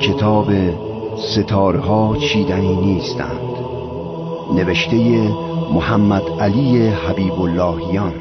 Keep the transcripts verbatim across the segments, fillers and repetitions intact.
کتاب ستاره‌ها چیدنی نیستند، نوشته محمد علی حبیب اللهیان.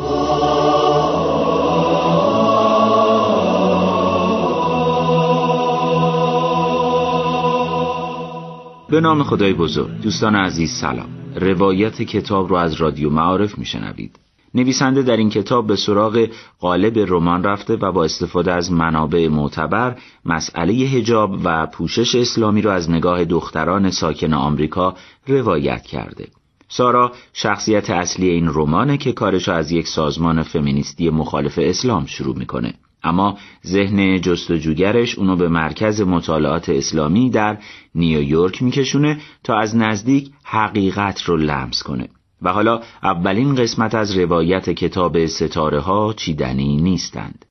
به نام خدای بزرگ. دوستان عزیز سلام. روایت کتاب رو از رادیو معارف میشنوید. نویسنده در این کتاب به سراغ قالب رمان رفته و با استفاده از منابع معتبر مسئله حجاب و پوشش اسلامی رو از نگاه دختران ساکن آمریکا روایت کرده. سارا شخصیت اصلی این رمانه که کارش از یک سازمان فمینیستی مخالف اسلام شروع میکنه، اما ذهن جستجوگرش اونو به مرکز مطالعات اسلامی در نیویورک میکشونه تا از نزدیک حقیقت رو لمس کنه. و حالا اولین قسمت از روایت کتاب ستاره‌ها چیدنی نیستند.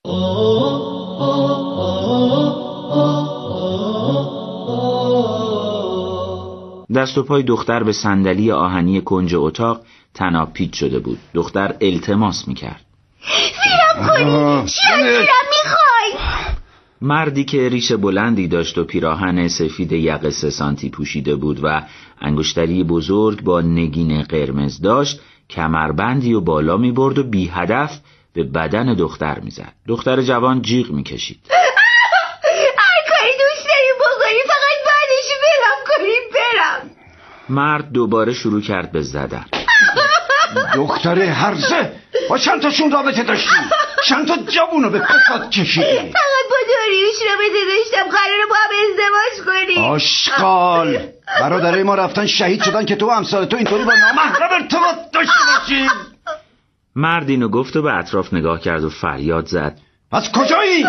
دست و پای دختر به صندلی آهنی کنج اتاق تناب پیچ شده بود. دختر التماس میکرد. زیرم کنی، چی از زیرم میخوای؟ مردی که ریش بلندی داشت و پیراهن سفید یقه سه سانتی پوشیده بود و انگشتری بزرگ با نگین قرمز داشت، کمربندی و بالا می برد و بی هدف به بدن دختر می زد. دختر جوان جیغ می کشید. هر کاری دوست داری بکنی، فقط بعدش برم کنی برم. مرد دوباره شروع کرد به زدن. دختر هرزه، با چند تاشون رابطه داشتی؟ چند تا جوونو به فساد کشیدی؟ فقط با داریوش رابطه داشتم، قراره با هم ازدواج کنی. آشغال، برادرای ما رفتن شهید شدن که تو و امثال تو اینطوری با نامحرم ارتباط داشته باشی. مرد اینو گفت و به اطراف نگاه کرد و فریاد زد. از کجایی؟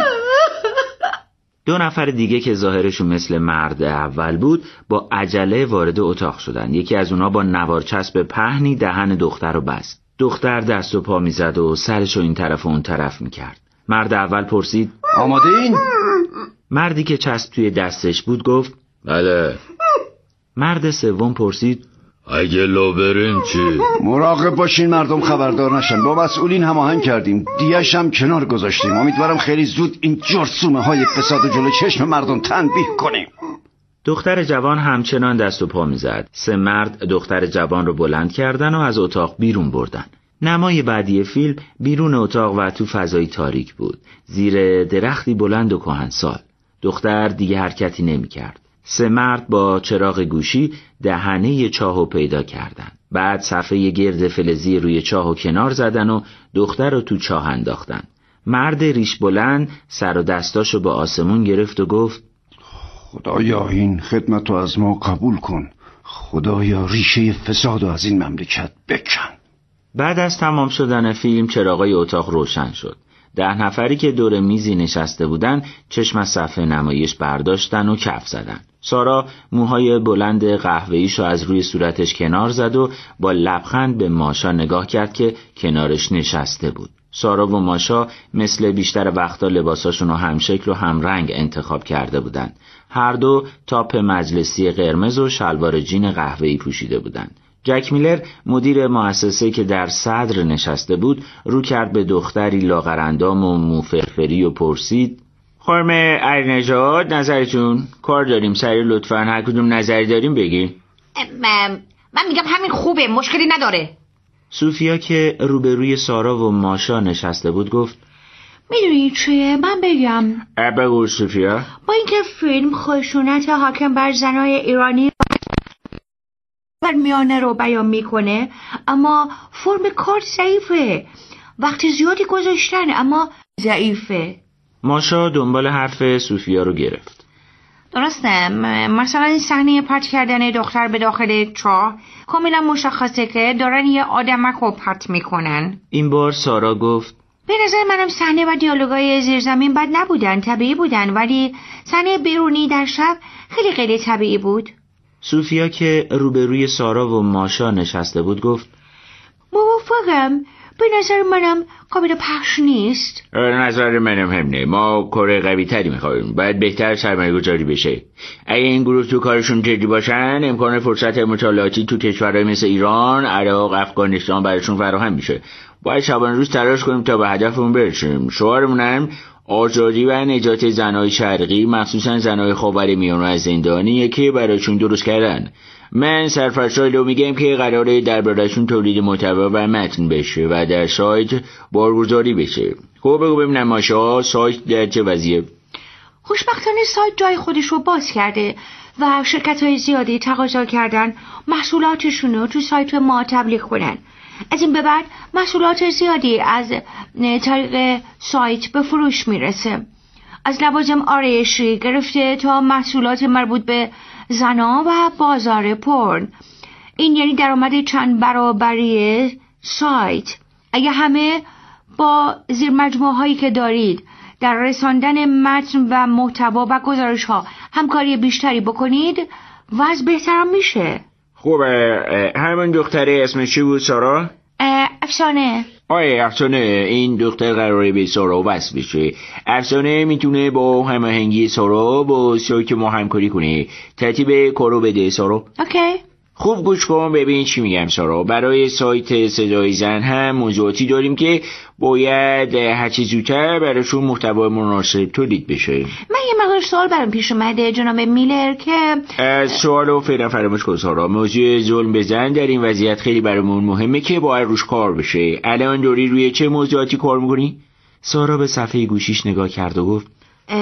دو نفر دیگه که ظاهرشون مثل مرد اول بود با عجله وارد اتاق شدن. یکی از اونا با نوارچسب پهنی دهن دختر رو بست. دختر دست و پا میزد و سرش رو این طرف و اون طرف میکرد. مرد اول پرسید آماده این؟ مردی که چسب توی دستش بود گفت بله. مرد سوم پرسید اگه لو بریم چی؟ مراقب باشین مردم خبردار نشن. با مسئولین هماهنگ کردیم، دیگش هم کنار گذاشتیم. امیدوارم خیلی زود این جرثومه های فساد جلو چشم مردم تنبیه کنیم. دختر جوان همچنان دست و پا میزد. سه مرد دختر جوان رو بلند کردن و از اتاق بیرون بردن. نمای بعدی فیلم بیرون اتاق و تو فضای تاریک بود، زیر درختی بلند و کهنسال. دختر دیگه حرکتی نمی کرد. سه مرد با چراغ گوشی دهنه چاهو پیدا کردن. بعد صفحه گرد فلزی روی چاهو کنار زدن و دختر رو تو چاه انداختن. مرد ریش بلند سر و دستاشو به آسمون گرفت و گفت خدایا این خدمتو از ما قبول کن. خدایا ریشه فسادو از این مملکت بکن. بعد از تمام شدن فیلم چراغای اتاق روشن شد. ده نفری که دور میزی نشسته بودن چشم از صفحه نمایش برداشتن و کف زدن. سارا موهای بلند قهوه‌ایشو از روی صورتش کنار زد و با لبخند به ماشا نگاه کرد که کنارش نشسته بود. سارا و ماشا مثل بیشتر وقتا لباساشون رو هم شکل و هم رنگ انتخاب کرده بودن. هر دو تاپ مجلسی قرمز و شلوار جین قهوه‌ای پوشیده بودند. جک میلر مدیر مؤسسه که در صدر نشسته بود رو کرد به دختری لاغرندام و موفرفری و پرسید خانم علی‌نژاد نظرتون؟ کار داریم سریع لطفاً هر کدوم نظری داریم بگی. من, من میگم همین خوبه، مشکلی نداره. سوفیا که روبروی سارا و ماشا نشسته بود گفت میدونی چیه؟ من بگم. بگو سوفیا. با اینکه فیلم خشونت حاکم بر زنای ایرانی بر میانه رو بیان میکنه، اما فرم کار ضعیفه. وقتی زیادی گذاشتن اما ضعیفه. ماشا دنبال حرف سوفیا رو گرفت. درسته، مثلا این صحنه پرت کردن دختر به داخل چاه کاملا مشخصه که دارن یه آدمک رو پرت میکنن. این بار سارا گفت به نظر منم صحنه و دیالوگای زیرزمین بد نبودن، طبیعی بودن، ولی صحنه بیرونی در شب خیلی غیر طبیعی بود. سوفیا که روبروی سارا و ماشا نشسته بود گفت موافقم، به نظر منم قابل پخش نیست. نظر منم هم نه، ما کار قوی تری میخوایم، باید بهتر سرمایه گذاری بشه. اگه این گروه تو کارشون جدی باشن امکان فرصت مطالعاتی تو کشورهای مثل ایران، عراق، افغانستان براشون فراهم میشه. باید شبانه روز تلاش کنیم تا به هدفمون برسیم. شعارمون هم آزادی و نجات زنای شرقی، مخصوصا زنای خاورمیانه از زندانیه که براشون درست کردن. من سرفصل رو میگم که قراره درباره‌شون تولید محتوا و متن بشه و در سایت بارگذاری بشه. خب بگو ببینم ماشا، سایت در چه وضعیه؟ خوشبختانه سایت جای خودش رو باز کرده و شرکت‌های زیادی تقاضا کردن محصولاتشون رو تو سایت ما تبلیغ کنن. از این به بعد محصولات زیادی از طریق سایت به فروش میرسه، از لوازم آرایشی گرفته تا محصولات مربوط به زنا و بازار پورن. این یعنی درآمد چند برابری سایت. اگه همه با زیر مجموعه هایی که دارید در رساندن متن و محتوا و گزارش ها همکاری بیشتری بکنید وضع بهتر میشه. خوبه. همون دختره اسمش چی بود سارا؟ افسانه. آره افسانه. این دختر قراره به سارا وصل بشه. افسانه میتونه با هماهنگی سارا با سایت ما همکاری کنه. ترتیب کارو بده سارا. اوکی. خوب گوش کن ببین چی میگم سارا. برای سایت صدای زن هم موضوعاتی داریم که باید هرچی زودتر براشون محتوا مناسب تولید بشه. من یه مقدار سوال برام پیش اومده جناب میلر که از سوالو فعلا فراموش کن سارا. موضوع ظلم به زن در این وضعیت خیلی برامون مهمه که باید روش کار بشه. الان داری روی چه موضوعاتی کار میکنی؟ سارا به صفحه گوشیش نگاه کرد و گفت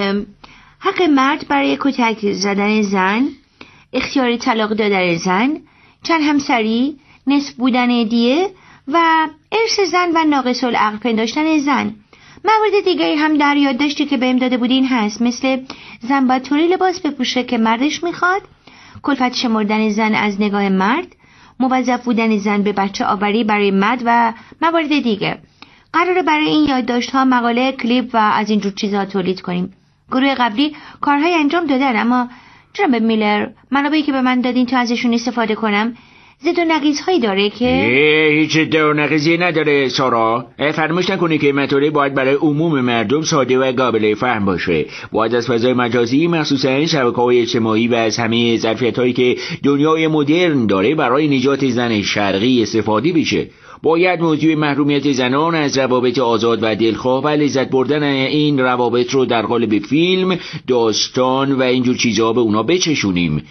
حق مرد برای کتک زدن زن، اختیار طلاق دادن زن، چند همسری، نصف بودن دیه و ارث زن و ناقص العقل پنداشتن زن. موارد دیگری هم در یادداشتی که بهم داده بودین هست، مثل زن باید طوری لباس بپوشه که مردش میخواد، کلفت شمردن زن از نگاه مرد، موظف بودن زن به بچه آوری برای مرد و موارد دیگه. قراره برای این یادداشت ها مقاله، کلیپ و از اینجور چیزها تولید کنیم. گروه قبلی کارهای انجام دادن، اما جناب میلر منابعی که به من دادین تا ازشون استفاده کنم زد و نقیض هایی داره که هیچ زد و نقیضی نداره سارا. فراموش نکنی که مطالب باید برای عموم مردم ساده و قابل فهم باشه. باید از فضای مجازی مخصوصا شبکه‌های اجتماعی و از همه ظرفیت‌هایی که دنیای مدرن داره برای نجات زن شرقی استفاده بشه. باید موضوع محرومیت زنان از روابط آزاد و دلخواه و لذت بردن این روابط رو در قالب فیلم، داستان و اینجور چیزها به اونا بچشونیم.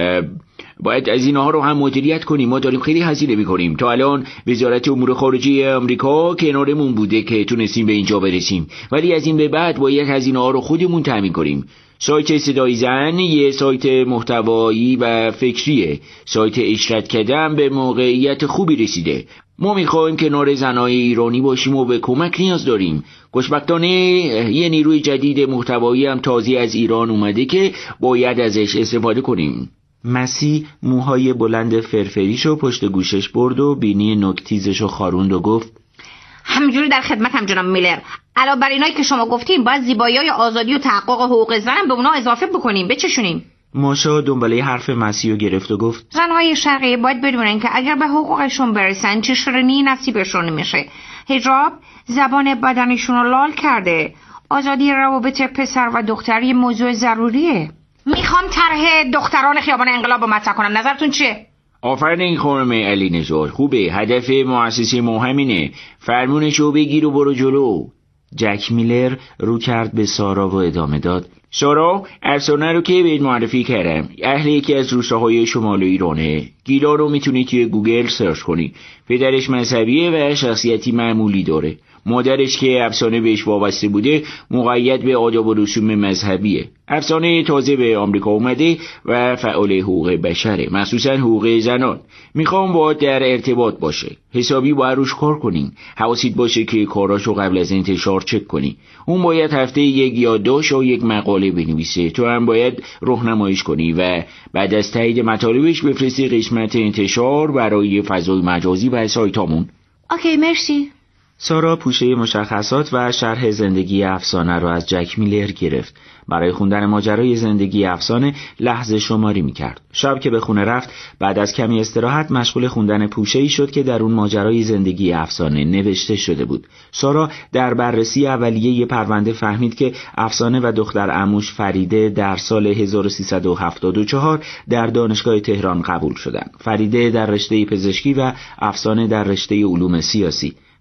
باید از اینها رو هم مدیریت کنیم. ما داریم خیلی هزینه میکنیم. تا الان وزارت امور خارجه آمریکا کنارمون بوده که تونستیم به اینجا برسیم، ولی از این به بعد باید هزینه ها رو خودمون تامین کنیم. سایت صدای زن یه سایت محتوایی و فکریه. سایت اشرت کردن به موقعیت خوبی رسیده. ما میخوایم کنار زنای ایرانی باشیم و به کمک نیاز داریم. خوشبختانه یه نیروی جدید محتوایی هم تازه از ایران اومده که باید ازش استفاده کنیم. مسی موهای بلند فرفریشو پشت گوشش برد و بینی نوک‌تیزشو خاروند و گفت همینجوری در خدمت هم جناب میلر. علاوه بر اینایی که شما گفتین باید زیبایی‌های آزادی و تحقق حقوق زن به اونا اضافه بکنیم. بچشونیم. ماشا دنباله حرف مسیو گرفت و گفت زنهای شرقی باید بدونن که اگر به حقوقشون برسن چه شرنی نصیبشون میشه. حجاب زبان بدنشون رو لال کرده. آزادی روابط پسر و دختر یه موضوع ضروریه. میخوام طرح دختران خیابان انقلاب رو مطرح کنم. نظرتون چیه؟ آفرین خانم علی نژاد. خوبه. هدف مؤسسه ما همینه. فرمونشو بگیر و برو جلو. جک میلر رو کرد به سارا و ادامه داد سارا، افسانه رو که بهت معرفی کردم اهل یکی از روستاهای شمال ایرانه. گیلان رو میتونی توی گوگل سرچ کنی. پدرش مذهبیه و شخصیتی معمولی داره. مادرش که افسانه بهش وابسته بوده مقید به آداب و رسوم مذهبیه. افسانه تازه به آمریکا اومده و فعال حقوق بشره، مخصوصا حقوق زنان. میخوام باید در ارتباط باشه. حسابی باید روش کار کنی. حواست باشه که کاراشو قبل از انتشار چک کنی. اون باید هفته یک یادداشت و یک مقاله بنویسه. تو هم باید راهنماییش کنی و بعد از تایید مطالبش بفرستی قسمت انتشار برای فضای مجازی و سایتامون. اوکی مرسی. سارا پوشه مشخصات و شرح زندگی افسانه را از جک میلر گرفت. برای خوندن ماجرای زندگی افسانه لحظه شماری می‌کرد. شب که به خونه رفت بعد از کمی استراحت مشغول خوندن پوشه‌ای شد که در اون ماجرای زندگی افسانه نوشته شده بود. سارا در بررسی اولیه پرونده فهمید که افسانه و دختر عموش فریده در سال هزار و سیصد و هفتاد و چهار در دانشگاه تهران قبول شدند. فریده در رشته پزشکی و افسانه در رشته علوم سیاسی.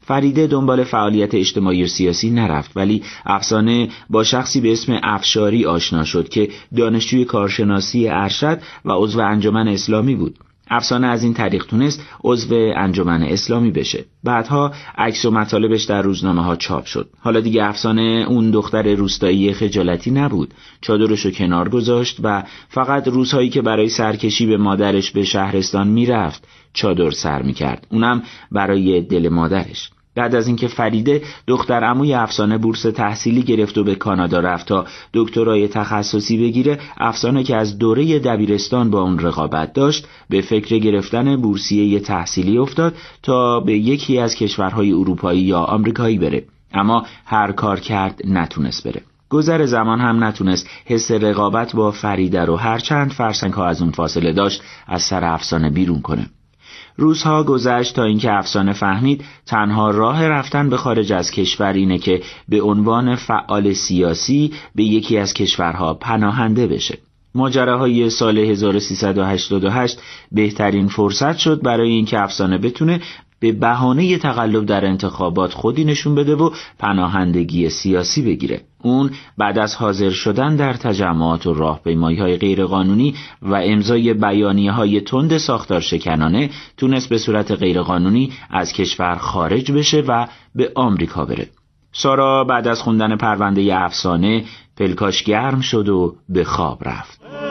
فریده دنبال فعالیت اجتماعی و سیاسی نرفت، ولی افسانه با شخصی به اسم افشاری آشنا شد که دانشجوی کارشناسی ارشد و عضو انجمن اسلامی بود. افسانه از این طریق تونست عضو انجمن اسلامی بشه. بعدها عکس و مطالبش در روزنامه ها چاپ شد. حالا دیگه افسانه اون دختر روستایی خجالتی نبود. چادرشو کنار گذاشت و فقط روزهایی که برای سرکشی به مادرش به شهرستان میرفت چادر سر میکرد، اونم برای دل مادرش. بعد از اینکه فریده دختر عموی افسانه بورس تحصیلی گرفت و به کانادا رفت تا دکترای تخصصی بگیره، افسانه که از دوره دبیرستان با اون رقابت داشت به فکر گرفتن بورسیه تحصیلی افتاد تا به یکی از کشورهای اروپایی یا آمریکایی بره، اما هر کار کرد نتونست بره. گذر زمان هم نتونست حس رقابت با فریده رو هر چند فرسنگ ها از اون فاصله داشت از سر افسانه بیرون کنه. روزها گذشت تا اینکه افسانه فهمید تنها راه رفتن به خارج از کشور اینه که به عنوان فعال سیاسی به یکی از کشورها پناهنده بشه. ماجراهای سال هزار و سیصد و هشتاد و هشت بهترین فرصت شد برای اینکه افسانه بتونه به بهانه تقلب در انتخابات خودی نشون بده و پناهندگی سیاسی بگیره. اون بعد از حاضر شدن در تجمعات و راهپیمایی‌های غیرقانونی و امضای بیانیه‌های تند ساختار شکنانه تونست به صورت غیرقانونی از کشور خارج بشه و به آمریکا بره. سارا بعد از خوندن پرونده افسانه پلکاش گرم شد و به خواب رفت.